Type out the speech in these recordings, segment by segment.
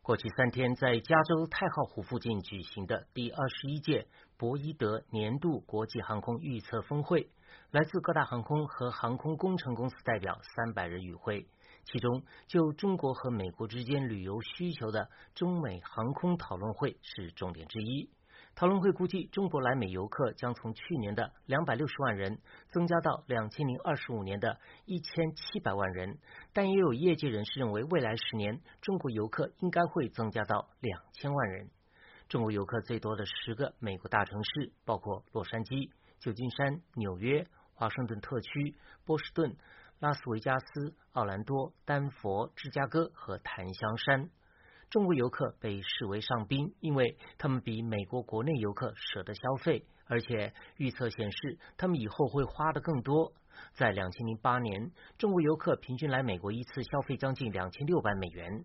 过去3天，在加州太浩湖附近举行的第21届博伊德年度国际航空预测峰会，来自各大航空和航空工程公司代表300人与会，其中就中国和美国之间旅游需求的中美航空讨论会是重点之一。讨论会估计，中国来美游客将从去年的260万人增加到2025年的1700万人，但也有业界人士认为，未来10年中国游客应该会增加到2000万人。中国游客最多的10个美国大城市包括洛杉矶、旧金山、纽约、华盛顿特区、波士顿、拉斯维加斯、奥兰多、丹佛、芝加哥和檀香山。中国游客被视为上宾，因为他们比美国国内游客舍得消费，而且预测显示他们以后会花得更多。在2008年，中国游客平均来美国一次消费将近2600美元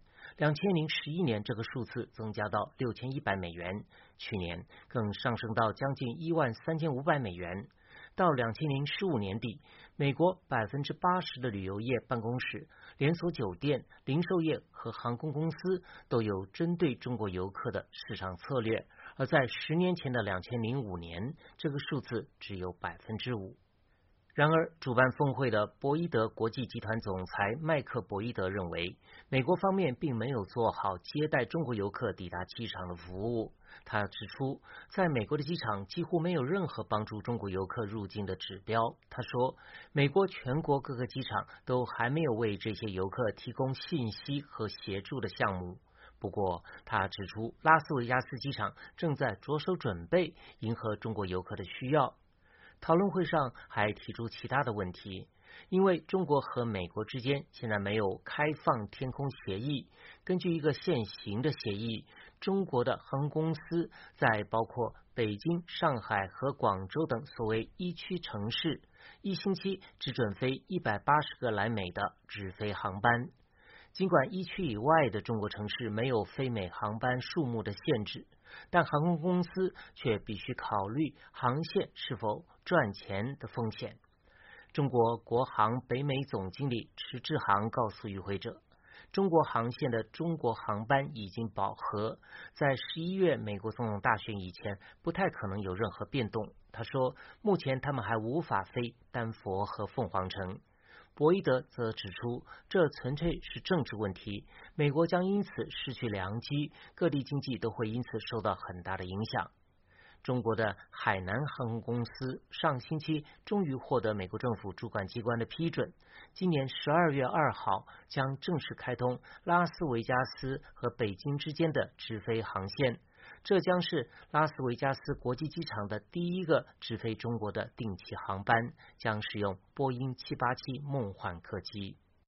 ，2011年这个数字增加到6100美元，去年更上升到将近13500美元。到2015年底，美国80%的旅游业办公室、连锁酒店、零售业和航空公司都有针对中国游客的市场策略，而在10年前的2005年，这个数字只有5%。然而，主办峰会的博伊德国际集团总裁麦克博伊德认为，美国方面并没有做好接待中国游客抵达机场的服务。他指出，在美国的机场几乎没有任何帮助中国游客入境的指标。他说，美国全国各个机场都还没有为这些游客提供信息和协助的项目。不过，他指出，拉斯维加斯机场正在着手准备迎合中国游客的需要。讨论会上还提出其他的问题，因为中国和美国之间现在没有开放天空协议。根据一个现行的协议，中国的航空公司在包括北京、上海和广州等所谓一区城市，一星期只准飞180个来美的直飞航班。尽管一区以外的中国城市没有飞美航班数目的限制，但航空公司却必须考虑航线是否赚钱的风险。中国国航北美总经理迟志航告诉与会者，中国航线的中国航班已经饱和，在11月美国总统大选以前不太可能有任何变动。他说，目前他们还无法飞丹佛和凤凰城。博伊德则指出，这纯粹是政治问题，美国将因此失去良机，各地经济都会因此受到很大的影响。中国的海南航空公司上星期终于获得美国政府主管机关的批准，今年12月2号将正式开通拉斯维加斯和北京之间的直飞航线。这将是拉斯维加斯国际机场的第一个直飞中国的定期航班，将使用波音787梦幻客机。